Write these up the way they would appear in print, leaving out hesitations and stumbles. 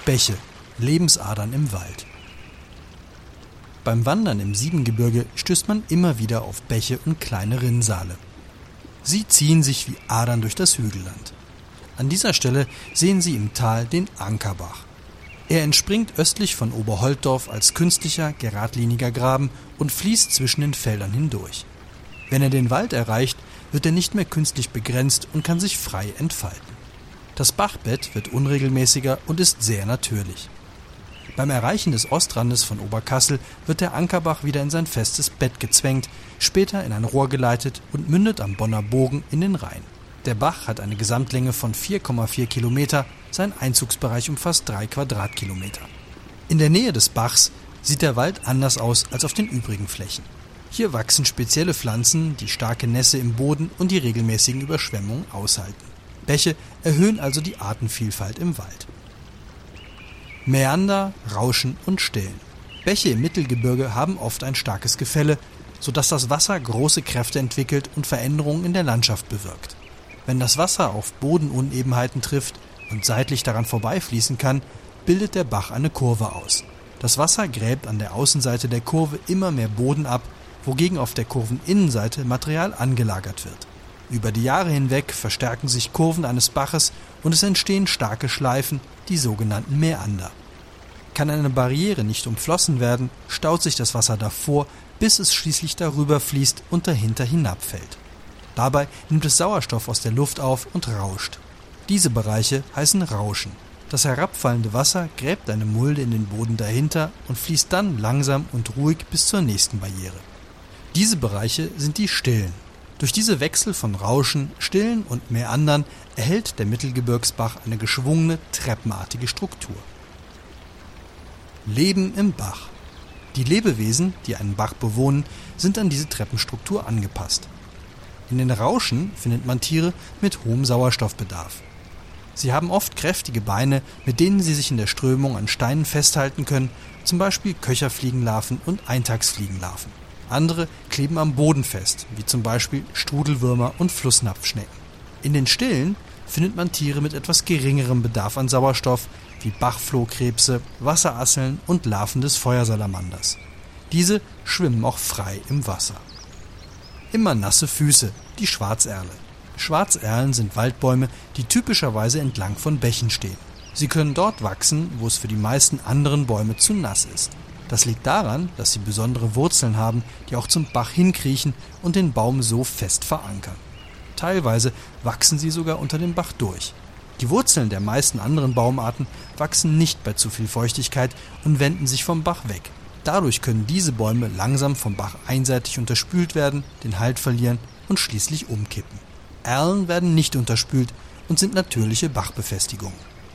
Bäche, Lebensadern im Wald. Beim Wandern im Siebengebirge stößt man immer wieder auf Bäche und kleine Rinnsale. Sie ziehen sich wie Adern durch das Hügelland. An dieser Stelle sehen Sie im Tal den Ankerbach. Er entspringt östlich von Oberholtdorf als künstlicher, geradliniger Graben und fließt zwischen den Feldern hindurch. Wenn er den Wald erreicht, wird er nicht mehr künstlich begrenzt und kann sich frei entfalten. Das Bachbett wird unregelmäßiger und ist sehr natürlich. Beim Erreichen des Ostrandes von Oberkassel wird der Ankerbach wieder in sein festes Bett gezwängt, später in ein Rohr geleitet und mündet am Bonner Bogen in den Rhein. Der Bach hat eine Gesamtlänge von 4,4 Kilometer, sein Einzugsbereich umfasst 3 Quadratkilometer. In der Nähe des Bachs sieht der Wald anders aus als auf den übrigen Flächen. Hier wachsen spezielle Pflanzen, die starke Nässe im Boden und die regelmäßigen Überschwemmungen aushalten. Bäche erhöhen also die Artenvielfalt im Wald. Mäander, Rauschen und Stillen. Bäche im Mittelgebirge haben oft ein starkes Gefälle, sodass das Wasser große Kräfte entwickelt und Veränderungen in der Landschaft bewirkt. Wenn das Wasser auf Bodenunebenheiten trifft und seitlich daran vorbeifließen kann, bildet der Bach eine Kurve aus. Das Wasser gräbt an der Außenseite der Kurve immer mehr Boden ab, wogegen auf der Kurveninnenseite Material angelagert wird. Über die Jahre hinweg verstärken sich Kurven eines Baches und es entstehen starke Schleifen, die sogenannten Mäander. Kann eine Barriere nicht umflossen werden, staut sich das Wasser davor, bis es schließlich darüber fließt und dahinter hinabfällt. Dabei nimmt es Sauerstoff aus der Luft auf und rauscht. Diese Bereiche heißen Rauschen. Das herabfallende Wasser gräbt eine Mulde in den Boden dahinter und fließt dann langsam und ruhig bis zur nächsten Barriere. Diese Bereiche sind die Stillen. Durch diese Wechsel von Rauschen, Stillen und Mäandern erhält der Mittelgebirgsbach eine geschwungene, treppenartige Struktur. Leben im Bach. Die Lebewesen, die einen Bach bewohnen, sind an diese Treppenstruktur angepasst. In den Rauschen findet man Tiere mit hohem Sauerstoffbedarf. Sie haben oft kräftige Beine, mit denen sie sich in der Strömung an Steinen festhalten können, zum Beispiel Köcherfliegenlarven und Eintagsfliegenlarven. Andere kleben am Boden fest, wie zum Beispiel Strudelwürmer und Flussnapfschnecken. In den Stillen findet man Tiere mit etwas geringerem Bedarf an Sauerstoff, wie Bachflohkrebse, Wasserasseln und Larven des Feuersalamanders. Diese schwimmen auch frei im Wasser. Immer nasse Füße, die Schwarzerle. Schwarzerlen sind Waldbäume, die typischerweise entlang von Bächen stehen. Sie können dort wachsen, wo es für die meisten anderen Bäume zu nass ist. Das liegt daran, dass sie besondere Wurzeln haben, die auch zum Bach hinkriechen und den Baum so fest verankern. Teilweise wachsen sie sogar unter dem Bach durch. Die Wurzeln der meisten anderen Baumarten wachsen nicht bei zu viel Feuchtigkeit und wenden sich vom Bach weg. Dadurch können diese Bäume langsam vom Bach einseitig unterspült werden, den Halt verlieren und schließlich umkippen. Erlen werden nicht unterspült und sind natürliche Bachbefestigungen.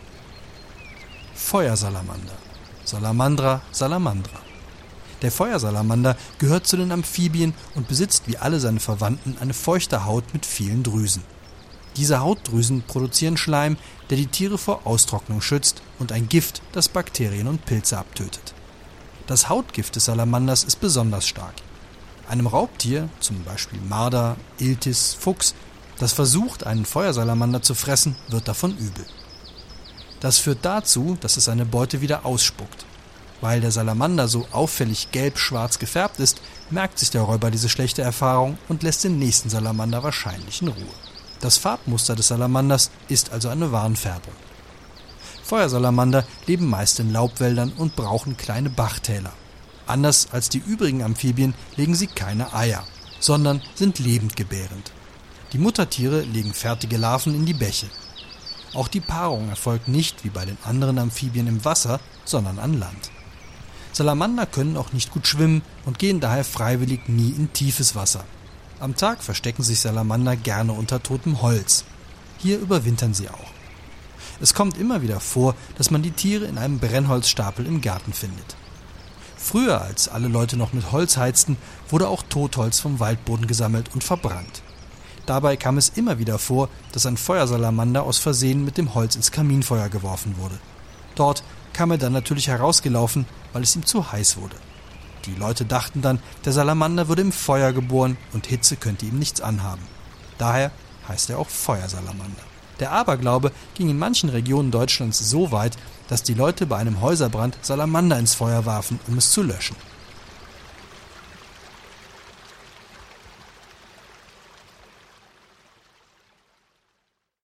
Feuersalamander. Salamandra salamandra. Der Feuersalamander gehört zu den Amphibien und besitzt wie alle seine Verwandten eine feuchte Haut mit vielen Drüsen. Diese Hautdrüsen produzieren Schleim, der die Tiere vor Austrocknung schützt, und ein Gift, das Bakterien und Pilze abtötet. Das Hautgift des Salamanders ist besonders stark. Einem Raubtier, zum Beispiel Marder, Iltis, Fuchs, das versucht, einen Feuersalamander zu fressen, wird davon übel. Das führt dazu, dass es seine Beute wieder ausspuckt. Weil der Salamander so auffällig gelb-schwarz gefärbt ist, merkt sich der Räuber diese schlechte Erfahrung und lässt den nächsten Salamander wahrscheinlich in Ruhe. Das Farbmuster des Salamanders ist also eine Warnfärbung. Feuersalamander leben meist in Laubwäldern und brauchen kleine Bachtäler. Anders als die übrigen Amphibien legen sie keine Eier, sondern sind lebendgebärend. Die Muttertiere legen fertige Larven in die Bäche. Auch die Paarung erfolgt nicht wie bei den anderen Amphibien im Wasser, sondern an Land. Salamander können auch nicht gut schwimmen und gehen daher freiwillig nie in tiefes Wasser. Am Tag verstecken sich Salamander gerne unter totem Holz. Hier überwintern sie auch. Es kommt immer wieder vor, dass man die Tiere in einem Brennholzstapel im Garten findet. Früher, als alle Leute noch mit Holz heizten, wurde auch Totholz vom Waldboden gesammelt und verbrannt. Dabei kam es immer wieder vor, dass ein Feuersalamander aus Versehen mit dem Holz ins Kaminfeuer geworfen wurde. Dort kam er dann natürlich herausgelaufen, weil es ihm zu heiß wurde. Die Leute dachten dann, der Salamander würde im Feuer geboren und Hitze könnte ihm nichts anhaben. Daher heißt er auch Feuersalamander. Der Aberglaube ging in manchen Regionen Deutschlands so weit, dass die Leute bei einem Häuserbrand Salamander ins Feuer warfen, um es zu löschen.